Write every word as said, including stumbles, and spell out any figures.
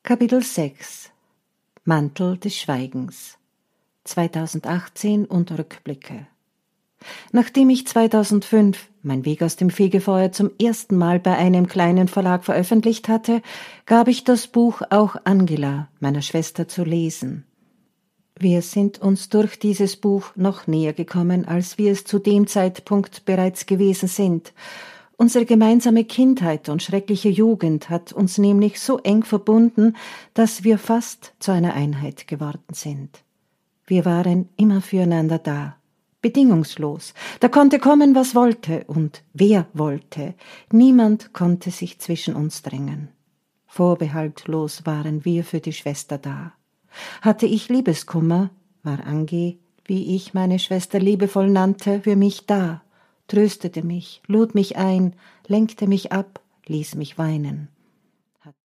Kapitel sechs Mantel des Schweigens zweitausendachtzehn und Rückblicke. Nachdem ich zweitausendfünf Mein Weg aus dem Fegefeuer zum ersten Mal bei einem kleinen Verlag veröffentlicht hatte, gab ich das Buch auch Angela, meiner Schwester, zu lesen. Wir sind uns durch dieses Buch noch näher gekommen, als wir es zu dem Zeitpunkt bereits gewesen sind. Unsere gemeinsame Kindheit und schreckliche Jugend hat uns nämlich so eng verbunden, dass wir fast zu einer Einheit geworden sind. Wir waren immer füreinander da, bedingungslos. Da konnte kommen, was wollte und wer wollte. Niemand konnte sich zwischen uns drängen. Vorbehaltlos waren wir für die Schwester da. Hatte ich Liebeskummer, war Angie, wie ich meine Schwester liebevoll nannte, für mich da, tröstete mich, lud mich ein, lenkte mich ab, ließ mich weinen.